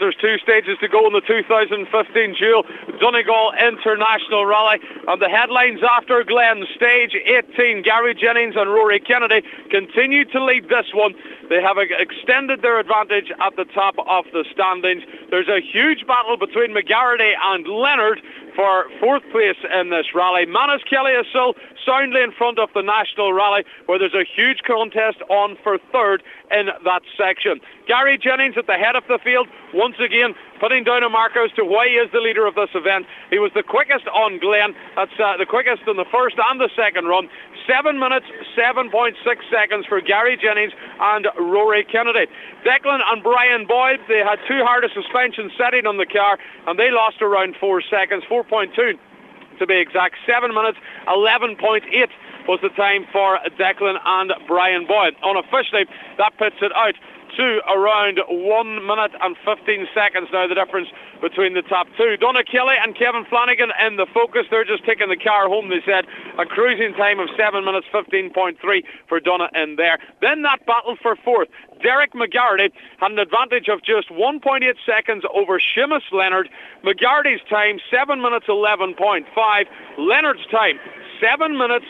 there's 2 stages to go in the 2015 Dual Donegal International Rally. And the headlines after Glen, stage 18, Gary Jennings and Rory Kennedy continue to lead this one. They have extended their advantage at the top of the standings. There's a huge battle between McGarity and Leonard for 4th place in this rally. Manus Kelly is still soundly in front of the National Rally, where there's a huge contest on for 3rd in that section. Gary Jennings at the head of the field, once again putting down a marker as to why he is the leader of this event. He was the quickest on Glen. That's the quickest in the first and the second run. 7 minutes, 7.6 seconds for Gary Jennings and Rory Kennedy. Declan and Brian Boyd, they had too hard a suspension setting on the car, and they lost around 4 seconds, 4.2 to be exact. 7 minutes, 11.8 was the time for Declan and Brian Boyd. Unofficially, that puts it out to around 1 minute and 15 seconds now, the difference between the top two. Donna Kelly and Kevin Flanagan in the focus. They're just taking the car home, they said. A cruising time of 7 minutes 15.3 for Donna in there. Then that battle for 4th. Derek McGarity had an advantage of just 1.8 seconds over Seamus Leonard. McGarity's time, 7 minutes 11.5. Leonard's time, 7 minutes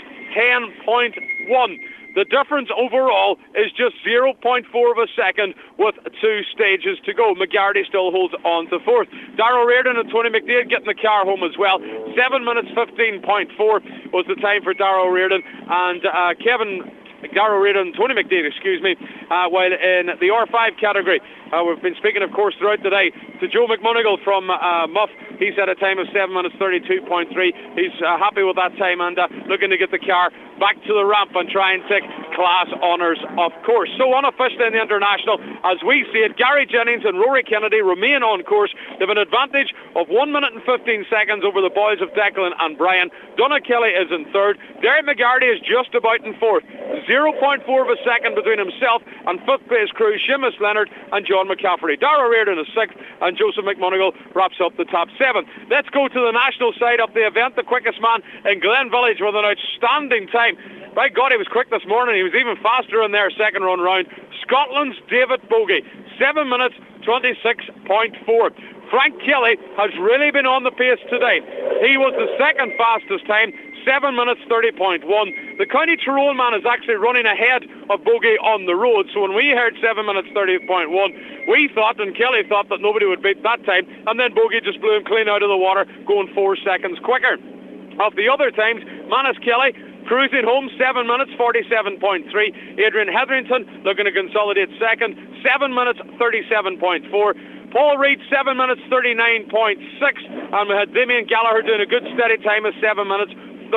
10.1. The difference overall is just 0.4 of a second with 2 stages to go. McGarity still holds on to 4th. Darrell Reardon and Tony McDaid getting the car home as well. 7 minutes 15.4 was the time for Darrell Reardon, and Darrell Reardon and Tony McDaid, while in the R5 category, we've been speaking, of course, throughout the day to Joe McMonigal from Muff. He's at a time of 7 minutes 32.3. He's happy with that time and looking to get the car back to the ramp and try and take class honours, of course. So unofficially in the International, as we see it, Gary Jennings and Rory Kennedy remain on course. They have an advantage of 1 minute and 15 seconds over the boys of Declan and Brian. Donna Kelly is in 3rd. Derek McGarity is just about in 4th. 0.4 of a second between himself and 5th place crew Seamus Leonard and John McCaffrey. Darrell Reardon is 6th, and Joseph McMonigal wraps up the top 7. Let's go to the national side of the event. The quickest man in Glen Village with an outstanding time. By God, he was quick this morning. He was even faster in their second run round. Scotland's David Bogie, 7 minutes 26.4. Frank Kelly has really been on the pace today. He was the second fastest time, 7 minutes 30.1. The County Tyrone man is actually running ahead of Bogie on the road, so when we heard 7 minutes 30.1, we thought, and Kelly thought, that nobody would beat that time, and then Bogie just blew him clean out of the water, going 4 seconds quicker. Of the other times, Manus Kelly cruising home, 7 minutes 47.3. Adrian Hetherington looking to consolidate second, 7 minutes 37.4. Paul Reid, 7 minutes 39.6. And we had Damien Gallagher doing a good steady time of 7 minutes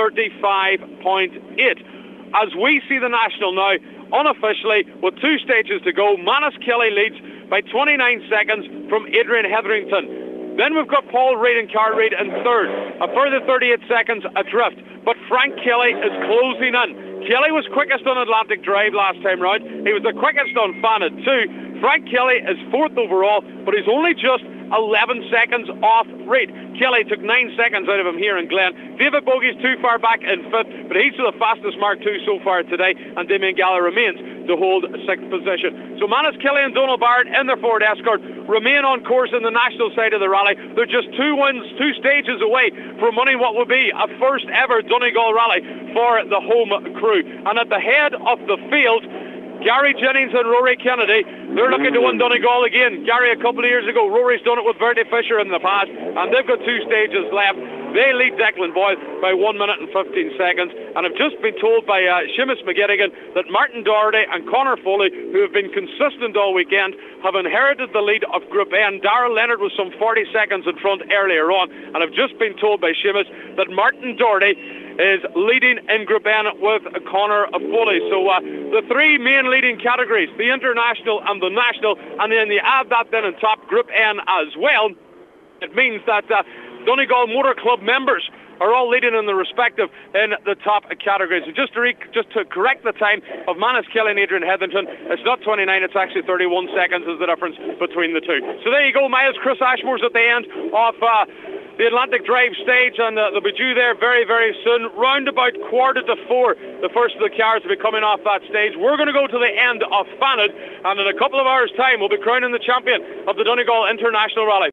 35.8. As we see the national now, unofficially, with 2 stages to go, Manus Kelly leads by 29 seconds from Adrian Hetherington. Then we've got Paul Reid and Carl Reid in 3rd, a further 38 seconds adrift. But Frank Kelly is closing in. Kelly was quickest on Atlantic Drive last time round. He was the quickest on Fanad too. Frank Kelly is 4th overall, but he's only just 11 seconds off Reid. Kelly took 9 seconds out of him here in Glen. David Bogie's too far back in 5th, but he's the fastest Mark II so far today, and Damien Gallagher remains to hold 6th position. So Manus Kelly and Donald Barrett in their Ford Escort remain on course in the national side of the rally. They're just 2 wins, 2 stages away from winning what will be a first ever Donegal rally for the home crew. And at the head of the field, Gary Jennings and Rory Kennedy, they're looking to win Donegal again. Gary a couple of years ago, Rory's done it with Verdi Fisher in the past, and they've got 2 stages left. They lead Declan Boyle by 1 minute and 15 seconds, and have just been told by Seamus McGettigan that Martin Doherty and Conor Foley, who have been consistent all weekend, have inherited the lead of Group N. Darrell Leonard was some 40 seconds in front earlier on, and have just been told by Seamus that Martin Doherty is leading in Group N with Conor Foley. So the 3 main leading categories, the international and the national, and then you add that then on top, Group N as well, it means that Donegal Motor Club members are all leading in the respective in the top categories. And just to correct the time of Manus Kelly and Adrian Hetherington, it's not 29, it's actually 31 seconds is the difference between the two. So there you go, Miles. Chris Ashmore's at the end of the Atlantic Drive stage, and they'll be due there very, very soon. Round about 3:45, the first of the cars will be coming off that stage. We're going to go to the end of Fanad, and in a couple of hours' time, we'll be crowning the champion of the Donegal International Rally.